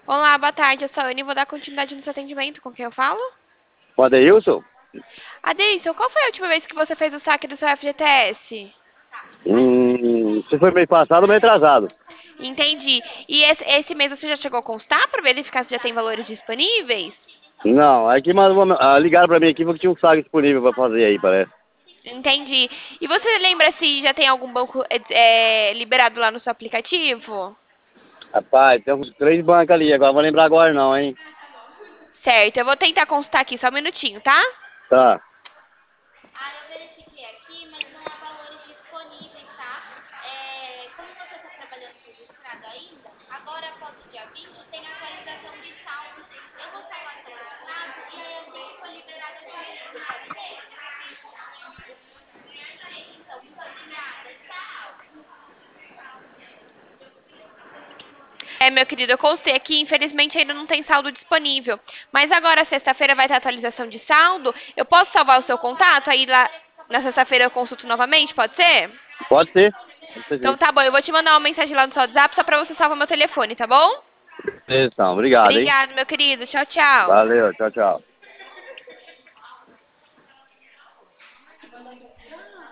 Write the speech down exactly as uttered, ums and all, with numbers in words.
Olá, boa tarde. Eu sou a Anne e vou dar continuidade no seu atendimento. Com quem eu falo? O Adeilson? Adeilson, qual foi a última vez que você fez o saque do seu F G T S? Hum, se foi mês passado ou mês atrasado? Entendi. E esse, esse mês você já chegou a constar para verificar se já tem valores disponíveis? Não, aí que mandou, ah, ligaram pra mim aqui porque tinha um saque disponível pra fazer aí, parece. Entendi. E você lembra se já tem algum banco é, é, liberado lá no seu aplicativo? Rapaz, tem uns três bancos ali, agora não vou lembrar agora não, hein? Certo, eu vou tentar constar aqui, só um minutinho, tá? Tá. Ah, eu verifiquei aqui, mas não há valores disponíveis, tá? É, como você está trabalhando registrado ainda, agora após o dia vinte tem atualização de saldo. Eu vou salvar seu contrato e aí assim que for liberado eu te aviso, pode ser? Então, muito obrigada, tchau. É, meu querido, eu constei aqui, infelizmente ainda não tem saldo disponível. Mas agora, sexta-feira, vai ter atualização de saldo. Eu posso salvar o seu contato? Aí lá na sexta-feira eu consulto novamente, pode ser? Pode ser? Pode ser Então sim. tá bom, eu vou te mandar uma mensagem lá no seu WhatsApp só pra você salvar meu telefone, tá bom? Então, obrigado, hein? Obrigado, meu querido. Tchau, tchau. Valeu, tchau, tchau.